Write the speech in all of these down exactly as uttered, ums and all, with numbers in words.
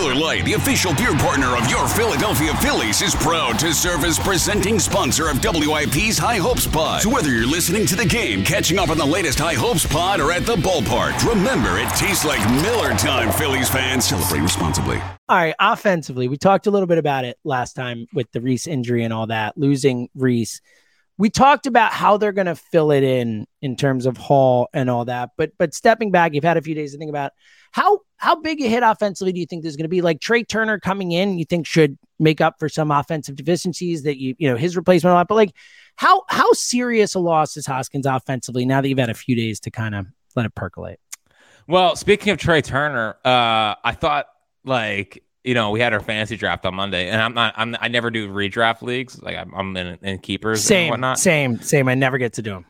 Miller Lite, the official beer partner of your Philadelphia Phillies, is proud to serve as presenting sponsor of W I P's High Hopes Pod. So whether you're listening to the game, catching up on the latest High Hopes Pod, or at the ballpark, remember it tastes like Miller time, Phillies fans. Celebrate responsibly. All right, offensively, we talked a little bit about it last time with the Rhys injury and all that, losing Rhys. We talked about how they're going to fill it in in terms of Hall and all that. But but stepping back, you've had a few days to think about how how big a hit offensively do you think there's going to be? Like Trey Turner coming in, you think should make up for some offensive deficiencies that you you know his replacement a lot. But like how how serious a loss is Hoskins offensively now that you've had a few days to kind of let it percolate? Well, speaking of Trey Turner, uh, I thought like. You know, we had our fantasy draft on Monday, and I'm not. I'm. I never do redraft leagues. Like I'm, I'm in, in keepers same, and whatnot. Same, same. I never get to do them.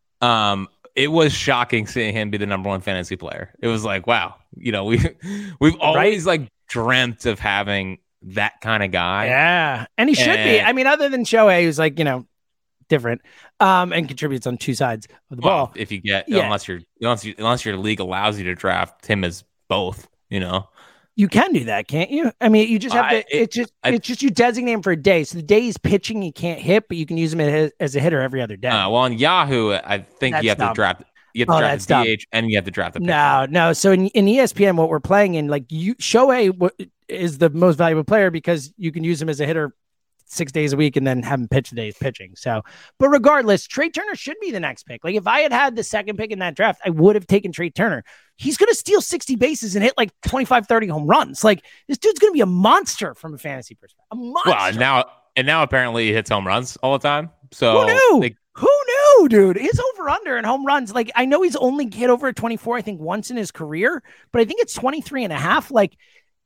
Um, it was shocking seeing him be the number one fantasy player. It was like, wow. You know, we we've always right? like dreamt of having that kind of guy. Yeah, and he should and, be. I mean, other than Shohei, who's like you know different, um, and contributes on two sides of the well, ball. If you get yeah. unless you're unless you unless your league allows you to draft him as both, you know. You can do that, can't you? I mean, you just have to. I, it, it's just I, it's just you designate him for a day. So the day he's pitching, he can't hit, but you can use him as, as a hitter every other day. Uh, well, on Yahoo, I think that's you have dumb. to draft. You have to oh, draft the D H, and you have to draft the pitcher. No, no. So in, in E S P N, what we're playing in, like you, Shohei w- is the most valuable player because you can use him as a hitter six days a week and then have him pitch the day he's pitching. So, but regardless, Trey Turner should be the next pick. Like if I had had the second pick in that draft, I would have taken Trey Turner. He's going to steal sixty bases and hit like twenty-five, thirty home runs. Like this dude's going to be a monster from a fantasy perspective. A monster. Well, now, and now apparently he hits home runs all the time. So who knew? They, who knew, dude? His over under and home runs. Like I know he's only hit over at twenty-four, I think once in his career, but I think it's twenty-three and a half. Like,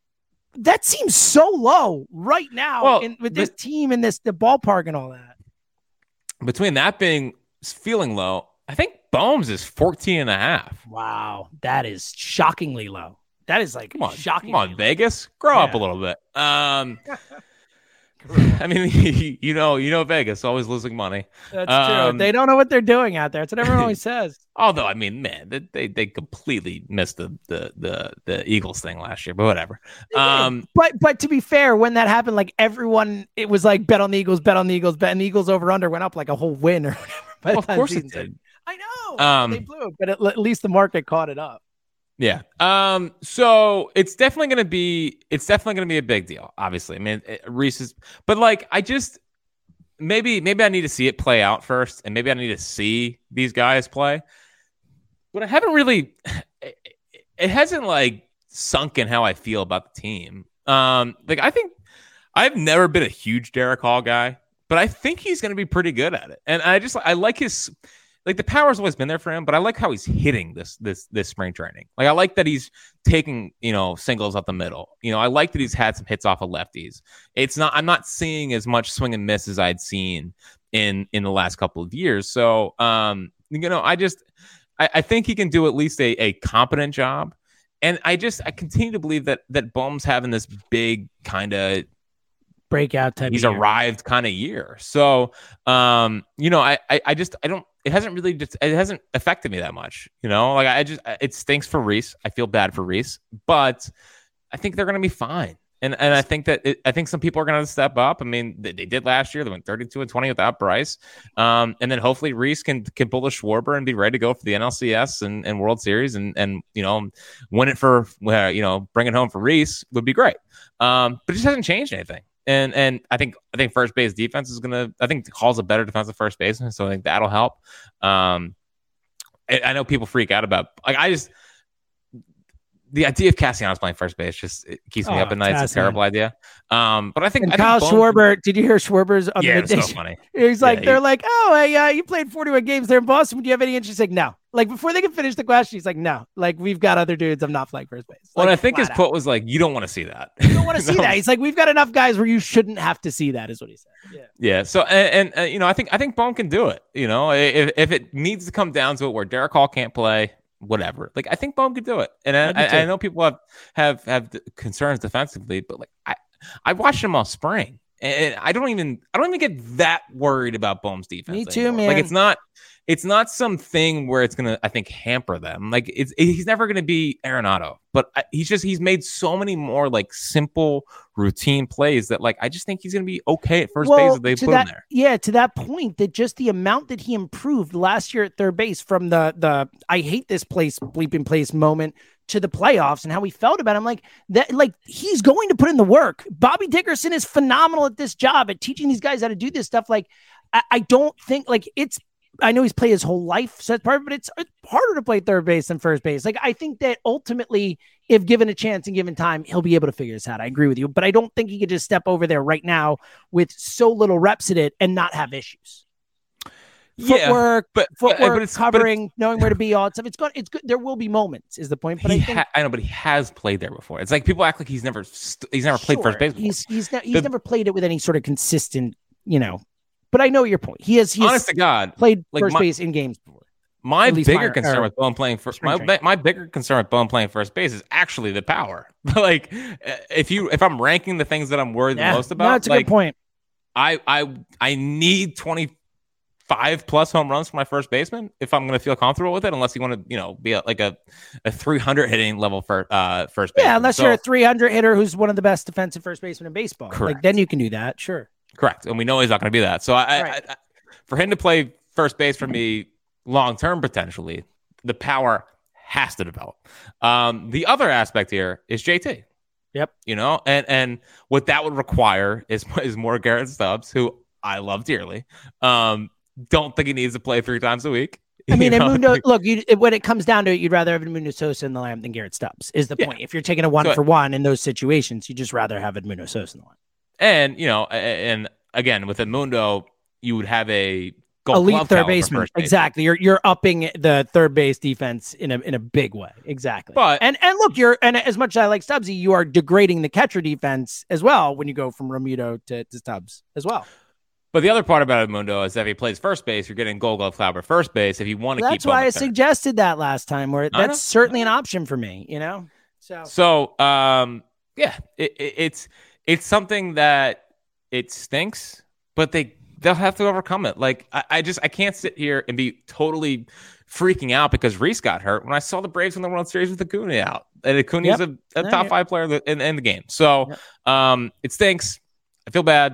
that seems so low right now well, in, with this but, team and this the ballpark and all that. Between that being feeling low, I think Bohms is fourteen and a half. Wow. That is shockingly low. That is like come on, shocking. Come on, Vegas. Grow yeah. up a little bit. Um, I mean, you know, you know, Vegas always losing money. That's um, true. They don't know what they're doing out there. That's what everyone always says. Although, I mean, man, they they, they completely missed the, the the the Eagles thing last year, but whatever. Um, but but to be fair, when that happened, like everyone, it was like bet on the Eagles, bet on the Eagles, bet on the Eagles over under went up like a whole win or whatever. Well, of course it did. I know um, they blew it, but at, at least the market caught it up. Yeah. Um. So it's definitely going to be. It's definitely going to be a big deal. Obviously, I mean, it, Rhys is. But like, I just maybe maybe I need to see it play out first, and maybe I need to see these guys play. But I haven't really. It, it hasn't like sunk in how I feel about the team. Um. Like I think I've never been a huge Derek Hall guy, but I think he's going to be pretty good at it, and I just I like his. Like the power's always been there for him, but I like how he's hitting this this this spring training. Like I like that he's taking, you know, singles up the middle. You know, I like that he's had some hits off of lefties. It's not I'm not seeing as much swing and miss as I'd seen in in the last couple of years. So um, you know, I just I, I think he can do at least a, a competent job. And I just I continue to believe that that Bohm's having this big kind of breakout type. He's of year. arrived kind of year. So um, you know, I, I I just I don't it hasn't really just it hasn't affected me that much, you know. Like I just it stinks for Rhys. I feel bad for Rhys, but I think they're going to be fine. And and I think that it, I think some people are going to step up. I mean, they, they did last year. They went thirty-two and twenty without Bryce, um, and then hopefully Rhys can can pull a Schwarber and be ready to go for the N L C S and, and World Series and and you know win it for uh, you know bring it home for Rhys would be great. Um, but it just hasn't changed anything. And and I think I think first base defense is gonna. I think Hall's a better defensive first baseman, so I think that'll help. Um, I, I know people freak out about like I just the idea of Castellanos playing first base just it keeps me oh, up at night. It's a terrible idea. Um, but I think and I Kyle think Schwarber. Can, did you hear Schwarber's? On yeah, the it's so funny. He's like, yeah, they're he, like, oh, hey, uh, you played forty-one games there in Boston. Do you have any interest? He's like, no. Like before they can finish the question, he's like, no. Like we've got other dudes. I'm not playing first base. Like, well, I think his out. quote was like, you don't want to see that. You don't want to see that. He's like, we've got enough guys where you shouldn't have to see that. Is what he said. Yeah. Yeah. So and, and uh, you know, I think I think Bohm can do it. You know, if if it needs to come down to it, where Derek Hall can't play. Whatever, like I think Bohm could do it, and I, I, I know people have have have concerns defensively, but like I I watched him all spring, and I don't even I don't even get that worried about Bohm's defense. Me too, anymore. man. Like it's not it's not something where it's gonna, I think, hamper them. Like it's he's never gonna be Arenado, but he's just he's made so many more like simple routine plays that like I just think he's gonna be okay at first well, base if they put that, him there. Yeah, to that point, that just the amount that he improved last year at third base from the the I hate this place bleeping place moment to the playoffs and how we felt about him, like that, like he's going to put in the work. Bobby Dickerson is phenomenal at this job at teaching these guys how to do this stuff. Like I, I don't think like it's. I know he's played his whole life, so that's part of it, but it's, it's harder to play third base than first base. Like, I think that ultimately, if given a chance and given time, he'll be able to figure this out. I agree with you, but I don't think he could just step over there right now with so little reps at it and not have issues. Yeah, footwork, but footwork, but it's, covering, but it's, knowing where to be, all that stuff. It's good. It's good. There will be moments, is the point. But I think ha- I know, but he has played there before. It's like people act like he's never st- he's never played sure, first base before. He's he's, ne- he's the, never played it with any sort of consistent, you know. But I know your point. He has, he has honest to God, played like first my, base in games before. My bigger my, concern with Bowen playing first, my, my bigger concern with Bowen playing first base is actually the power. Like, if you if I'm ranking the things that I'm worried yeah, the most about, no, that's a like, good point. I I I need twenty-five plus home runs for my first baseman if I'm going to feel comfortable with it. Unless you want to, you know, be a, like a a three hundred hitting level for uh first base. Yeah, unless so, you're a three hundred hitter who's one of the best defensive first basemen in baseball. Correct. Like then you can do that. Sure. Correct, and we know he's not going to be that. So I, right. I, I for him to play first base for me long term potentially, the power has to develop. Um, the other aspect here is J T. Yep. You know, and and what that would require is is more Garrett Stubbs, who I love dearly. Um, don't think he needs to play three times a week. I mean, Edmundo, look, you, when it comes down to it, you'd rather have Edmundo Sosa in the lineup than Garrett Stubbs. Is the yeah. point? If you're taking a one so, for one in those situations, you just rather have Edmundo Sosa in the lineup. And you know, and again with Edmundo, you would have a elite third baseman. Exactly. You're you're upping the third base defense in a in a big way. Exactly. But and and look, you're and as much as I like Stubbsy, you are degrading the catcher defense as well when you go from Realmuto to, to Stubbs as well. But the other part about Edmundo is that if he plays first base, you're getting Gold Glove Klauber first base. If you want to well, keep, that's why I third. suggested that last time. Where that's certainly an option for me. You know. So so um yeah, it, it, it's it's something that it stinks, but they. They'll have to overcome it. Like I, I just I can't sit here and be totally freaking out because Reese got hurt when I saw the Braves win the World Series with Acuna out. And Acuna is yep. a, a top yeah. five player in, in the game. So yep. um, it stinks. I feel bad.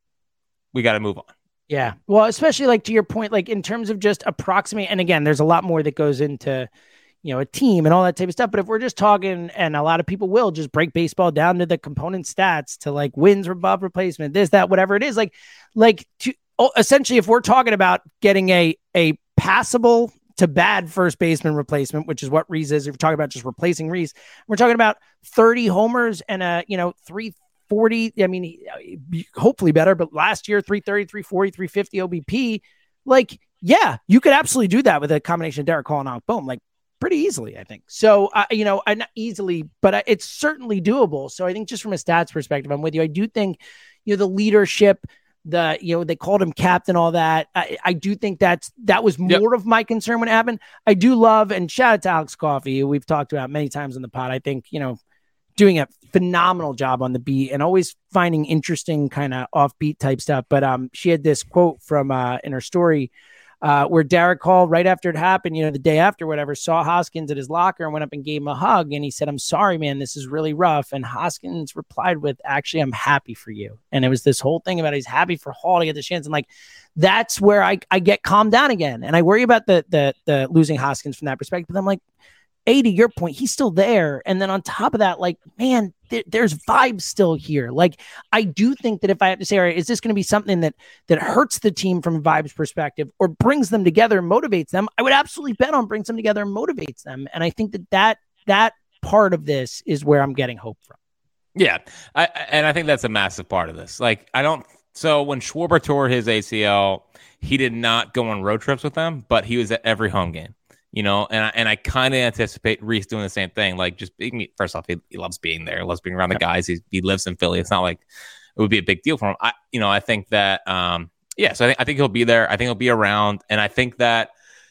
We got to move on. Yeah. Well, especially like to your point, like in terms of just approximate. And again, there's a lot more that goes into, you know, a team and all that type of stuff. But if we're just talking, and a lot of people will just break baseball down to the component stats to like wins above replacement, this, that, whatever it is, like, like to oh, essentially, if we're talking about getting a, a passable to bad first baseman replacement, which is what Reese is, if we're talking about just replacing Reese, we're talking about thirty homers and a, you know, three forty. I mean, hopefully better, but last year, three thirty, three forty, three fifty O B P. Like, yeah, you could absolutely do that with a combination of Derek Hall and Alec Bohm. Like, pretty easily, I think. So, uh, you know, I not easily, but uh, it's certainly doable. So I think just from a stats perspective, I'm with you. I do think, you know, the leadership, the, you know, they called him captain, all that. I, I do think that's, that was more yep. of my concern when it happened. I do love, and shout out to Alex Coffey, who we've talked about many times on the pod. I think, you know, doing a phenomenal job on the beat and always finding interesting kind of offbeat type stuff. But um, she had this quote from uh, in her story Uh, where Derek Hall, right after it happened, you know, the day after, whatever, saw Hoskins at his locker and went up and gave him a hug. And he said, "I'm sorry, man, this is really rough." And Hoskins replied with, "Actually, I'm happy for you." And it was this whole thing about he's happy for Hall to get the chance. And like, that's where I, I get calmed down again. And I worry about the, the, the losing Hoskins from that perspective. But I'm like, A, to your point, he's still there. And then on top of that, like, man, th- there's vibes still here. Like, I do think that if I have to say, all right, is this going to be something that that hurts the team from a vibes perspective or brings them together and motivates them? I would absolutely bet on brings them together and motivates them. And I think that that, that part of this is where I'm getting hope from. Yeah. I, and I think that's a massive part of this. Like, I don't, so when Schwarber tore his A C L, he did not go on road trips with them, but he was at every home game. You know, and I, and I kind of anticipate Reese doing the same thing. Like, just being, first off, he, he loves being there, loves being around the guys. He, he lives in Philly. It's not like it would be a big deal for him. I, you know, I think that, um, yeah, so I think, I think he'll be there. I think he'll be around. And I think that,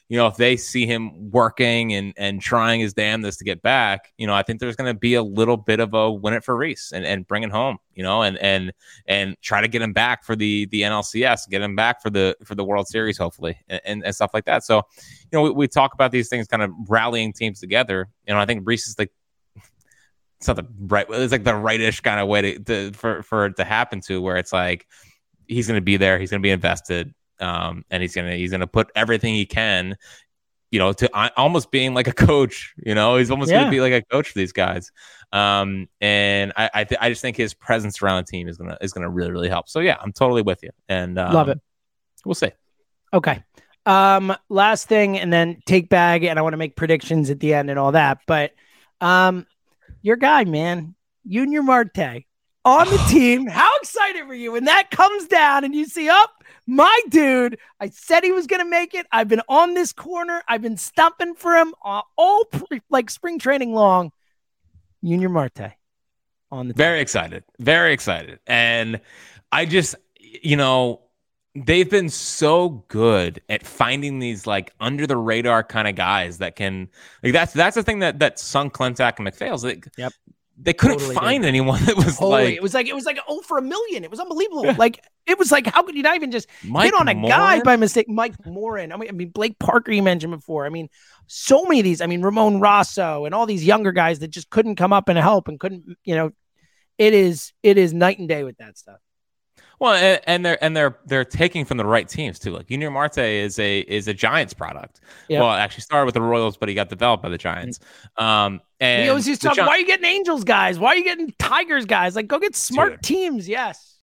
you know, if they see him working and and trying his damnedest to get back, you know, I think there's going to be a little bit of a win it for Reese and, and bring it home, you know, and and and try to get him back for the the N L C S, get him back for the for the World Series, hopefully, and, and, and stuff like that. So, you know, we, we talk about these things kind of rallying teams together. You know, I think Reese is like, it's not the right, it's like the rightish kind of way to, to for for it to happen to, where it's like he's going to be there, he's going to be invested. Um, and he's gonna he's gonna put everything he can, you know, to uh, almost being like a coach. You know, he's almost yeah. gonna be like a coach for these guys. Um, and I I, th- I just think his presence around the team is gonna is gonna really really help. So yeah, I'm totally with you. And um, love it. We'll see. Okay. Um, last thing, and then take bag, and I want to make predictions at the end and all that. But um, your guy, man, Junior Marte on the team. How excited were you when that comes down and you see up? My dude, I said he was going to make it. I've been on this corner. I've been stumping for him uh, all pre- like spring training long. Junior Marte on the team. Very excited. Very excited. And I just, you know, they've been so good at finding these like under the radar kind of guys that can, like that's that's the thing that that sunk Klentak and McPhail's. Like, yep. They couldn't totally find did. anyone that was Holy, like it was like it was like oh for a million. It was unbelievable. Yeah. Like it was like, how could you not even just Mike hit on a Morin? guy by mistake? Mike Morin. I mean, I mean Blake Parker you mentioned before. I mean, so many of these. I mean, Ramon Rosso and all these younger guys that just couldn't come up and help and couldn't. You know, it is it is night and day with that stuff. Well, and, and they're and they're they're taking from the right teams too. Like Junior Marte is a is a Giants product. Yep. Well, it actually started with the Royals, but he got developed by the Giants. Um, and he always used to talk, Gi- why are you getting Angels guys? Why are you getting Tigers guys? Like, go get smart Dude. teams. Yes.